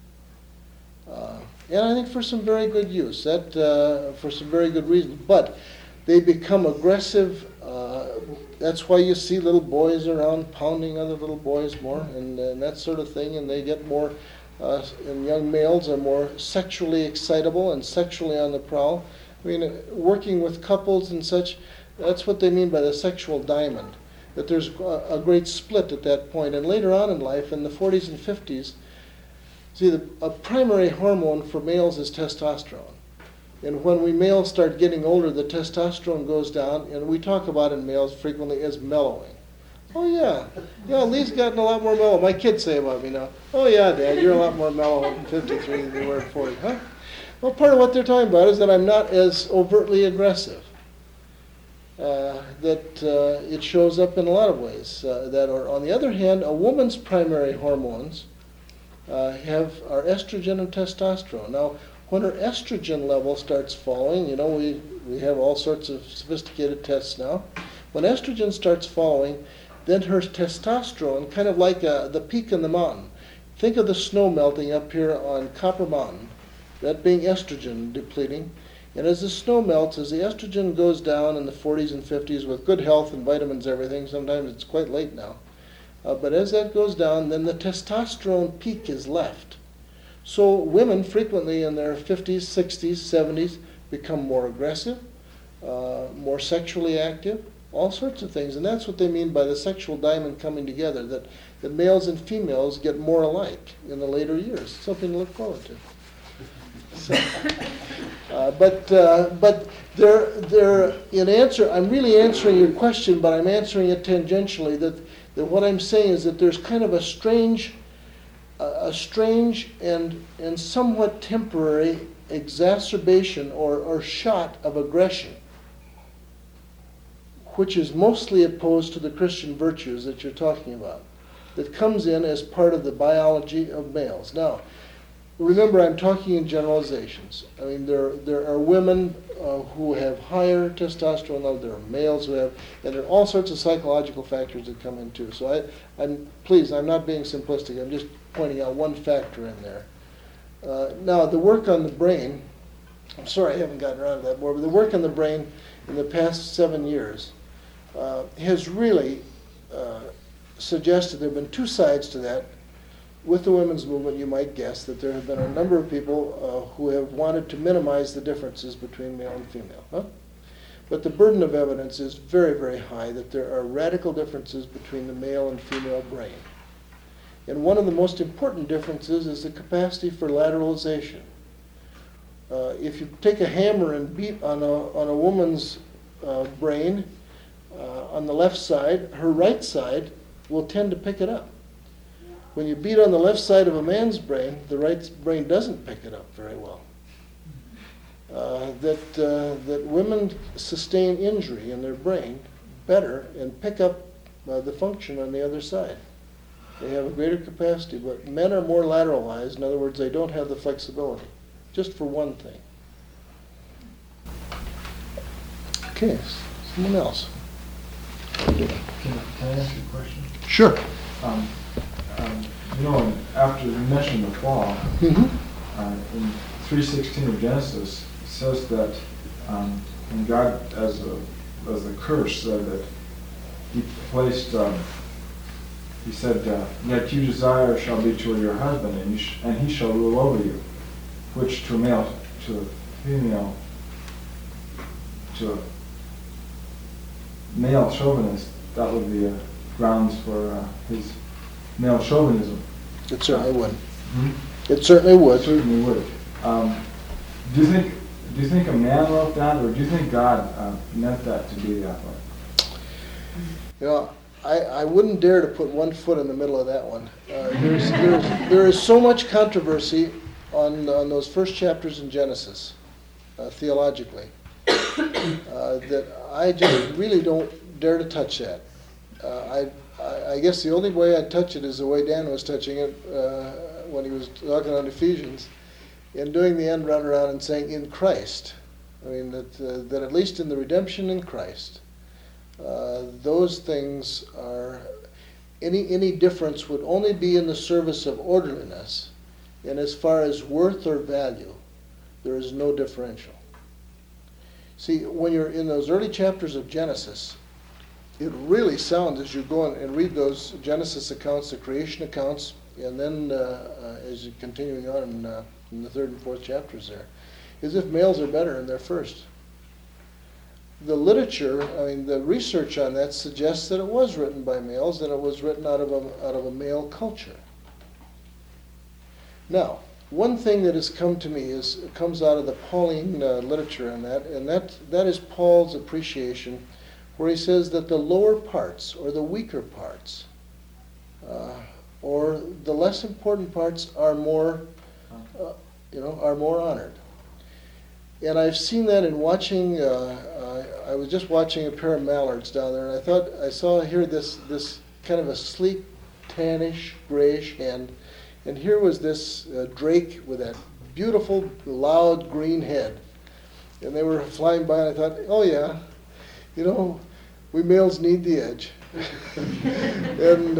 And I think for some very good use, for some very good reasons. But they become aggressive. That's why you see little boys around pounding other little boys more and that sort of thing. And they get more, and young males are more sexually excitable and sexually on the prowl. I mean, working with couples and such, that's what they mean by the sexual diamond, that there's a great split at that point. And later on in life, in the 40s and 50s, see, a primary hormone for males is testosterone. And when we males start getting older, the testosterone goes down, and we talk about in males frequently as mellowing. Oh yeah, Lee's gotten a lot more mellow. My kids say about me now, oh yeah, Dad, you're a lot more mellow at 53 than you were at 40. Huh? Well, part of what they're talking about is that I'm not as overtly aggressive. It shows up in a lot of ways. On the other hand, a woman's primary hormones are estrogen and testosterone. Now, when her estrogen level starts falling, we have all sorts of sophisticated tests now. When estrogen starts falling, then her testosterone, kind of like the peak in the mountain. Think of the snow melting up here on Copper Mountain, that being estrogen depleting. And as the snow melts, as the estrogen goes down in the 40s and 50s with good health and vitamins, everything, sometimes it's quite late now. But as that goes down, then the testosterone peak is left. So women frequently in their 50s, 60s, 70s become more aggressive, more sexually active, all sorts of things. And that's what they mean by the sexual diamond coming together, that males and females get more alike in the later years. Something to look forward to. So, but I'm really answering your question, but I'm answering it tangentially, that what I'm saying is that there's kind of a strange and somewhat temporary exacerbation or shot of aggression, which is mostly opposed to the Christian virtues that you're talking about, that comes in as part of the biology of males. Now, remember, I'm talking in generalizations. I mean, there are women who have higher testosterone levels, there are males who have, and there are all sorts of psychological factors that come in too. So I'm not being simplistic, I'm just pointing out one factor in there. Now, the work on the brain, I'm sorry I haven't gotten around to that more, but the work on the brain in the past 7 years has really suggested there have been 2 sides to that. With the women's movement, you might guess that there have been a number of people who have wanted to minimize the differences between male and female. Huh? But the burden of evidence is very, very high that there are radical differences between the male and female brain. And one of the most important differences is the capacity for lateralization. If you take a hammer and beat on a woman's brain on the left side, her right side will tend to pick it up. When you beat on the left side of a man's brain, the right brain doesn't pick it up very well. That women sustain injury in their brain better and pick up the function on the other side. They have a greater capacity, but men are more lateralized. In other words, they don't have the flexibility, just for one thing. Okay, someone else. Can I ask you a question? Sure. You know, after you mentioned the fall, in 3:16 of Genesis, it says that when God, as a curse, said that He placed, He said, "Yet you desire shall be to your husband, and he shall rule over you," which to a female, to a male chauvinist, that would be a grounds for his male chauvinism. It certainly would. It certainly would. Certainly would. Do you think a man wrote that, or do you think God meant that to be that way? You know, I wouldn't dare to put one foot in the middle of that one. There is so much controversy on those first chapters in Genesis, theologically, that I just really don't dare to touch that. I guess the only way I'd touch it is the way Dan was touching it when he was talking on Ephesians, and doing the end run around and saying, in Christ. I mean, that at least in the redemption in Christ, those things are, any difference would only be in the service of orderliness, and as far as worth or value, there is no differential. See, when you're in those early chapters of Genesis, it really sounds, as you go and read those Genesis accounts, the creation accounts, and then as you're continuing on in the third and fourth chapters there, as if males are better in their first. The literature, I mean, the research on that suggests that it was written by males, and it was written out of a male culture. Now, one thing that has come to me comes out of the Pauline literature on that, and that is Paul's appreciation, where he says that the lower parts, or the weaker parts, or the less important parts are more, are more honored. And I've seen that in watching. I was just watching a pair of mallards down there, and I saw here this kind of a sleek, tannish, grayish hen, and here was this drake with that beautiful, loud green head, and they were flying by, and I thought, oh yeah, we males need the edge, and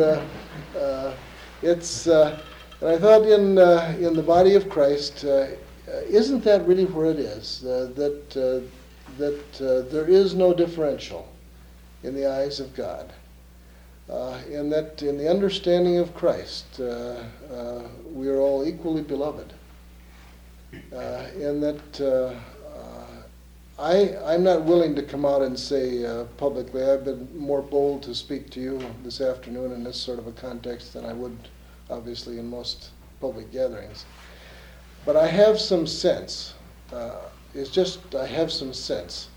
and I thought in the body of Christ. Isn't that really where it is? That there is no differential in the eyes of God, and that in the understanding of Christ, we are all equally beloved, and that I'm not willing to come out and say publicly. I've been more bold to speak to you this afternoon in this sort of a context than I would, obviously, in most public gatherings. But I have some sense, I have some sense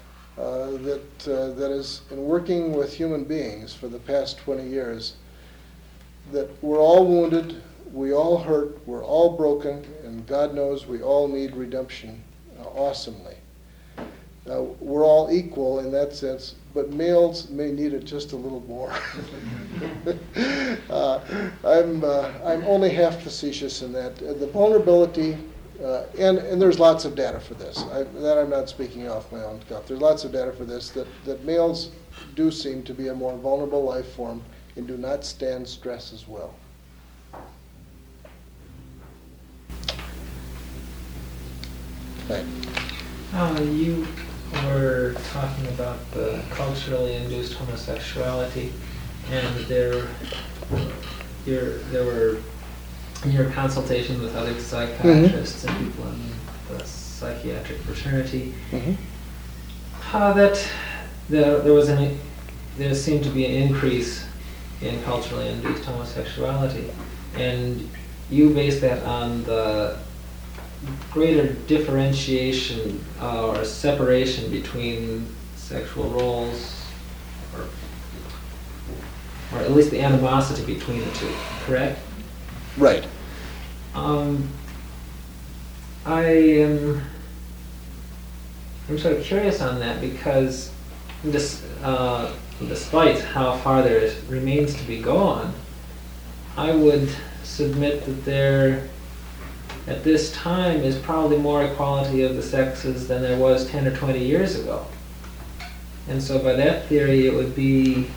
that is in working with human beings for the past 20 years, that we're all wounded, we all hurt, we're all broken, and God knows we all need redemption awesomely. We're all equal in that sense, but males may need it just a little more. I'm only half facetious in that. The vulnerability, and there's lots of data for this. I'm not speaking off my own cuff. There's lots of data for this, that males do seem to be a more vulnerable life form and do not stand stress as well. Right. You were talking about the culturally induced homosexuality, and there were, in your consultation with other psychiatrists and people in the psychiatric fraternity, that there seemed to be an increase in culturally induced homosexuality, and you based that on the greater differentiation or separation between sexual roles, or at least the animosity between the two, correct? Right. I'm sort of curious on that, because despite how far there remains to be gone, I would submit that there, at this time, is probably more equality of the sexes than there was 10 or 20 years ago. And so by that theory, it would be,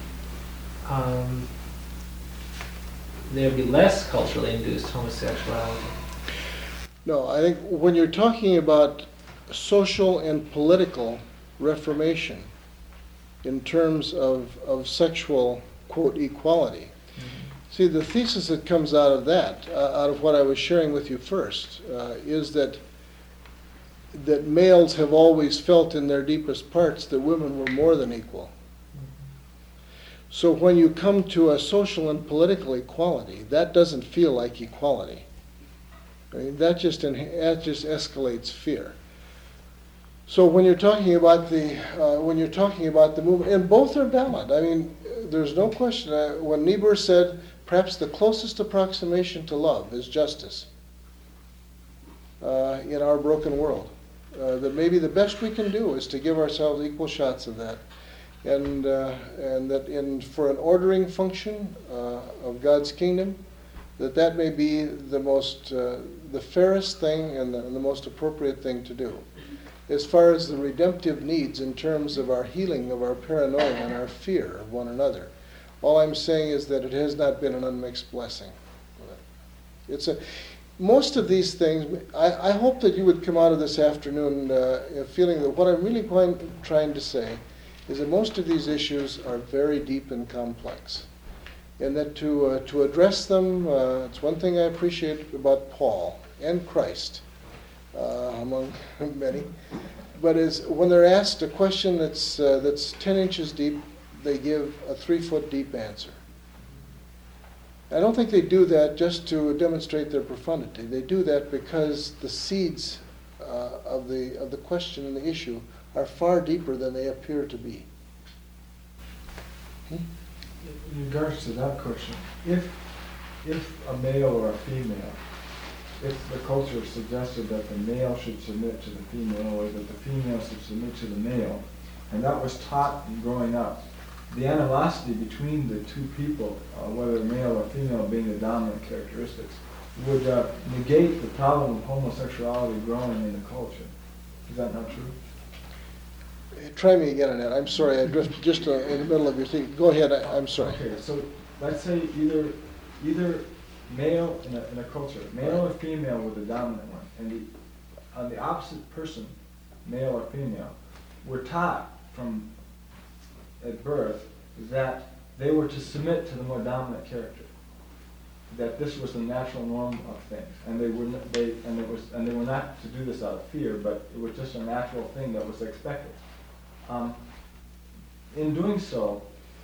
there'd be less culturally induced homosexuality. No, I think when you're talking about social and political reformation in terms of sexual, quote, equality, see, the thesis that comes out of that, out of what I was sharing with you first, is that males have always felt in their deepest parts that women were more than equal. So when you come to a social and political equality, that doesn't feel like equality. I mean, that just escalates fear. So when you're talking about the movement, and both are valid. I mean, there's no question. When Niebuhr said, perhaps the closest approximation to love is justice in our broken world, that maybe the best we can do is to give ourselves equal shots of that. And that for an ordering function of God's kingdom, that may be the fairest thing and the most appropriate thing to do. As far as the redemptive needs in terms of our healing of our paranoia and our fear of one another, all I'm saying is that it has not been an unmixed blessing. Most of these things, I hope that you would come out of this afternoon feeling that what I'm really trying to say is that most of these issues are very deep and complex. And that to address them, it's one thing I appreciate about Paul and Christ, among many, but is when they're asked a question that's 10 inches deep, they give a 3-foot deep answer. I don't think they do that just to demonstrate their profundity. They do that because the seeds of the question and the issue are far deeper than they appear to be. In regards to that question, if a male or a female, if the culture suggested that the male should submit to the female or that the female should submit to the male, and that was taught in growing up, the animosity between the two people, whether male or female being the dominant characteristics, would negate the problem of homosexuality growing in the culture. Is that not true? Try me again on that. I'm sorry, I drifted just in the middle of your thing. Go ahead, I'm sorry. Okay, so let's say either male in a culture, male or female with the dominant one, and on the opposite person, male or female, were taught from at birth that they were to submit to the more dominant character, that this was the natural norm of things, and they were not to do this out of fear, but it was just a natural thing that was expected. In doing so,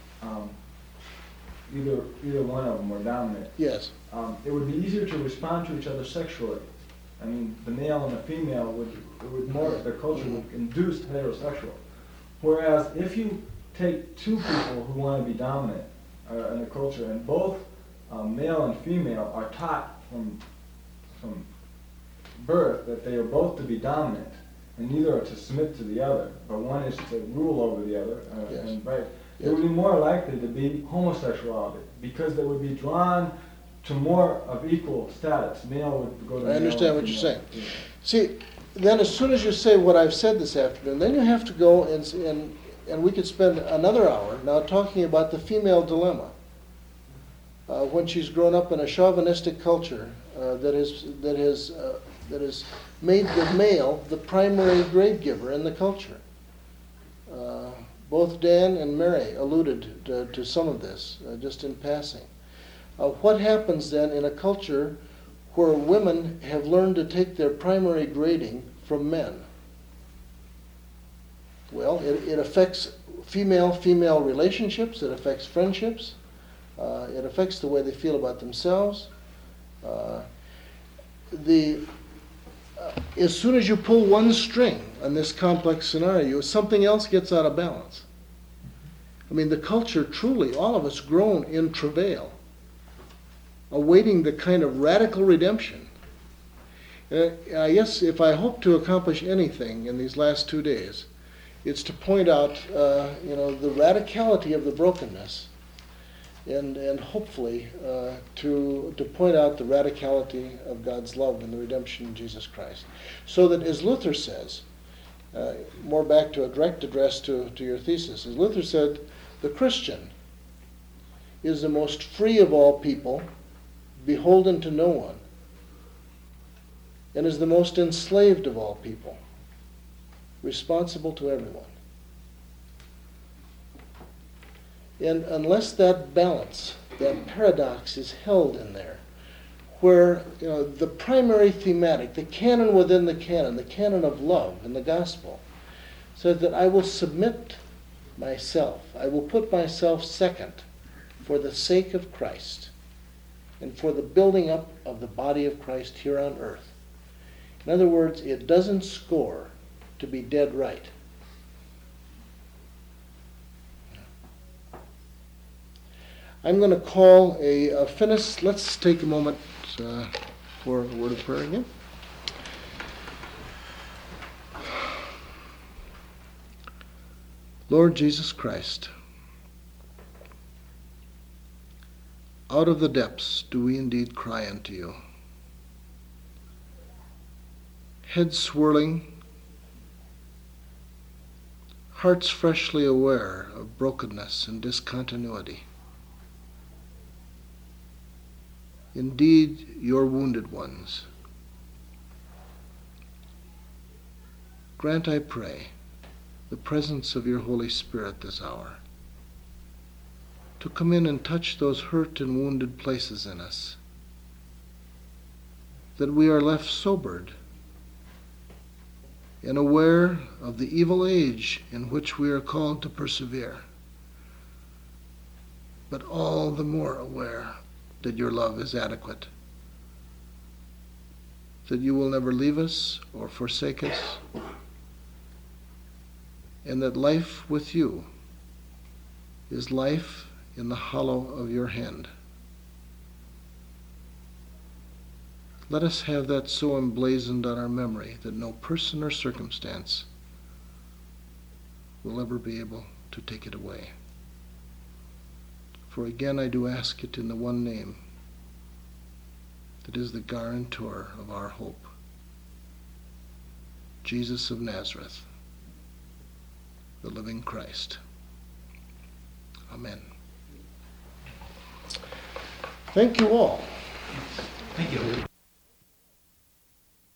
either one of them were dominant. Yes. It would be easier to respond to each other sexually. I mean, the male and the female the culture would induce heterosexual. Whereas if you take two people who want to be dominant in the culture, and both male and female are taught from birth that they are both to be dominant, and neither are to submit to the other, but one is to rule over the other, Yes. and right, Yes. it would be more likely to be homosexuality, because they would be drawn to more of equal status. Male would go to male. I understand what you're female. saying. See, then as soon as you say what I've said this afternoon, then you have to go and we could spend another hour now talking about the female dilemma. When she's grown up in a chauvinistic culture that has made the male the primary grave giver in the culture. Both Dan and Mary alluded to some of this, just in passing. What happens then in a culture where women have learned to take their primary grading from men? Well, it affects female-female relationships, it affects friendships, it affects the way they feel about themselves. As soon as you pull one string on this complex scenario, something else gets out of balance. I mean, the culture truly, all of us grown in travail, awaiting the kind of radical redemption. I guess if I hope to accomplish anything in these last 2 days, it's to point out, the radicality of the brokenness and hopefully to point out the radicality of God's love and the redemption in Jesus Christ. So that, as Luther says, more back to a direct address to your thesis, as Luther said, the Christian is the most free of all people, beholden to no one, and is the most enslaved of all people, responsible to everyone. And unless that balance, that paradox is held in there, where the primary thematic, the canon within the canon of love in the gospel, says that I will submit myself, I will put myself second for the sake of Christ and for the building up of the body of Christ here on earth. In other words, it doesn't score to be dead right. I'm going to call a finish. Let's take a moment for a word of prayer again. Lord Jesus Christ, out of the depths do we indeed cry unto you. Heads swirling, hearts freshly aware of brokenness and discontinuity. Indeed, your wounded ones. Grant, I pray, the presence of your Holy Spirit this hour, to come in and touch those hurt and wounded places in us, that we are left sobered and aware of the evil age in which we are called to persevere, but all the more aware that your love is adequate, that you will never leave us or forsake us, and that life with you is life in the hollow of your hand. Let us have that so emblazoned on our memory that no person or circumstance will ever be able to take it away. For again I do ask it in the one name that is the guarantor of our hope, Jesus of Nazareth, the living Christ. Amen. Thank you all. Thank you.